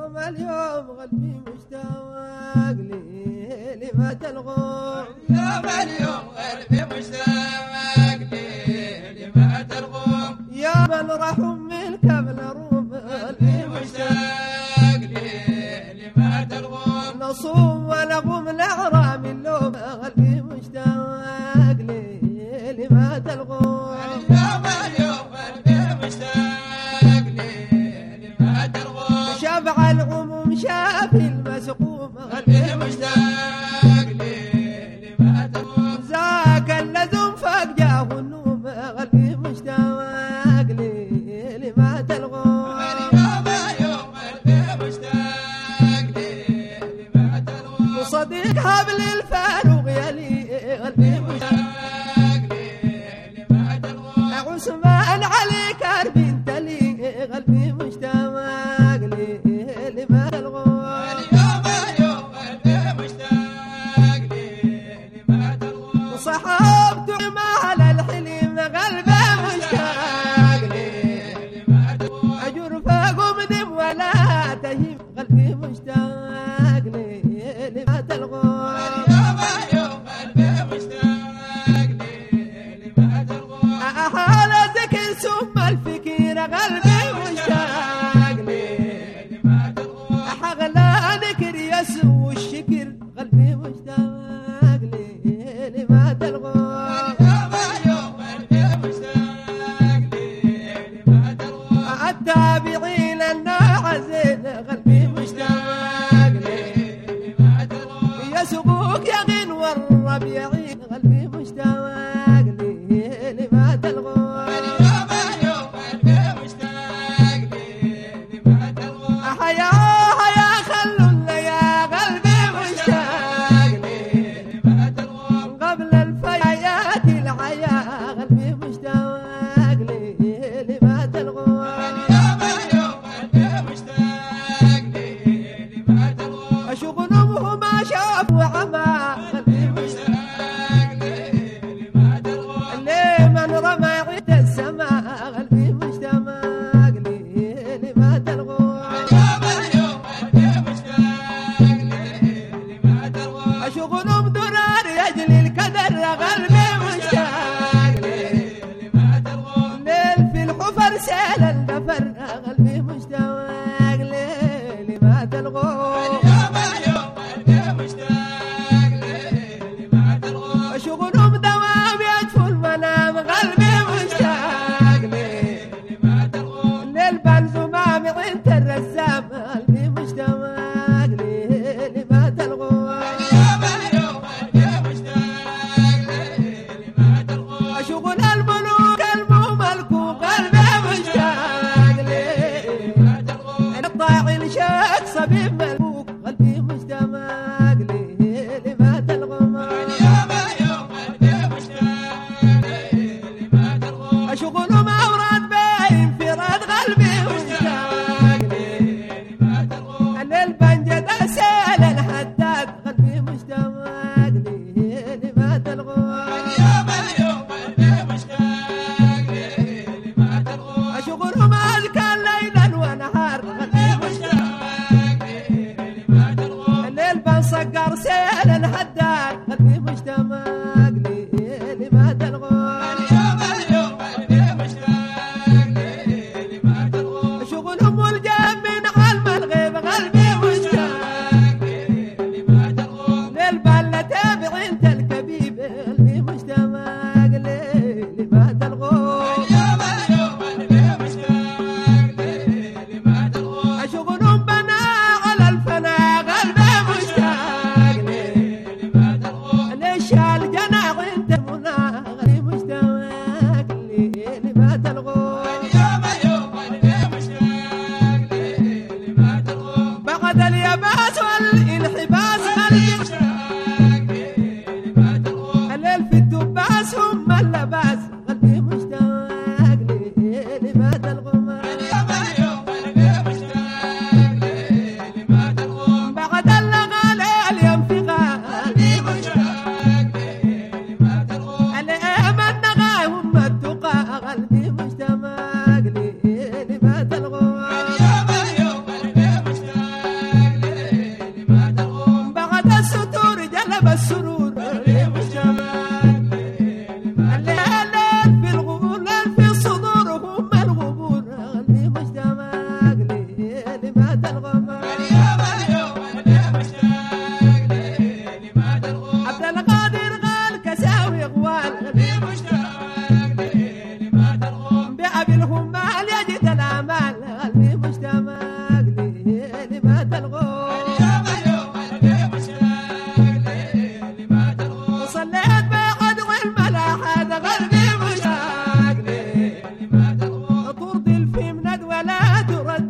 اليوم قلبي مشتاق لمات الغوم. اليوم قلبي مشتاق لمات الغوم. يا من رحم من قبل روم قلبي مشتاق لمات الغوم. نصوم ونقوم الأعرام اللوم. قلبي مشتاق لمات الغوم. اليوم قلبي مشتاق لمات الغوم. شبع العموم شاف المسقوم. قلبي مشتاق لمات الغوم. ذاك اللزم فاق جاه النوم. قلبي مشتاق لمات الغوم. اليوم قلبي مشتاق لمات الغوم. صديق حبل الفاروق يلي. قلبي مشتاق لمات الغوم. عثمان علي كربي تلي. قلبي مشتاق لمات الغوم. اليوم قلبي مشتاق لمات الغوم. صحابته مال الحليم. قلبي مشتاق لمات الغوم. أجر فاقم دم ولا تهيم. قلبي مشتاق لمات الغوم. اليوم قلبي مشتاق لمات الغوم. حالتك ثم الفكير. قلبي مشتاق لمات الغوم. حغلانك رياسو والشكر. قلبي مشتاق لمات الغوم. اليوم قلبي مشتاق لمات الغوم. التابعين النوع زين. قلبي مشتاق لمات الغوم. يسقوك يغين والربيعين. قلبي مشتاق لمات الغوم. اليوم قلبي مشتاق لمات الغوم. حيا خلوا يا قلبي مشتاق لمات الغوم. قبل الفيات الحياة. قلبي مشتاق لمات الغوم. اليوم قلبي مشتاق لمات الغوم. شغلهم ما شافوا عما. قلبي مشتاق لمات الغوم. لمن رمى عيد السماء. قلبي مشتاق لمات الغوم. اليوم قلبي مشتاق لمات الغوم. شغلهم درار يجلي الكدر. قلبي مشتاق لمات الغوم. ليل في الحفر سيل الدفر. قلبي مشتاق لمات الغوم. اليوم قلبي مشتاق لمات الغوم. شغلهم دوام يدفوا المنام. قلبي مشتاق لمات الغوم. للبنزمام عند الرسام. قلبي مشتاق لمات الغوم. اليوم قلبي مشتاق لمات الغوم. شغل الملوك المملكو. قلبي مشتاق لمات الغوم. الطاعي الشاك صبيب ملبوك. قلبي مشتاق لمات الغوم. اليوم قلبي مشتاق لمات الغوم. شغلهم أوراد باين فراد. قلبي مشتاق لمات الغوم. للبنجد أسال الحداد. قلبي مشتاق لمات الغوم. اليوم قلبي مشتاق لمات الغوم. شغلهم أذكى ليلا ونهار. قلبي مشتاق لمات الغوم. للبن صقر سيل الحداد. قلبي مشتاق لمات الغوم. اليوم قلبي مشتاق لمات الغوم. شغلهم والجاب من علم الغيب. قلبي مشتاق لمات الغوم. للبلة تابعين الكبيب. قلبي مشتاق لمات الغوم. اليوم قلبي مشتاق ترد